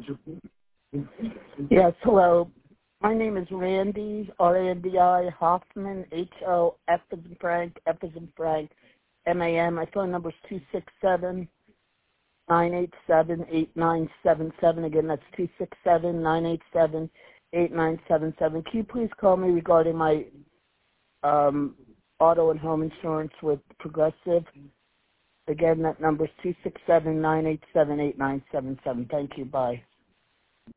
Yes, hello. My name is Randy, R-A-N-D-I, Hoffman, H-O-F as in Frank, F as in Frank, M-A-M. My phone number is 267-987-8977. Again, that's 267-987-8977. Can you please call me regarding my auto and home insurance with Progressive? Again, that number is 267-987-8977. Thank you. Bye.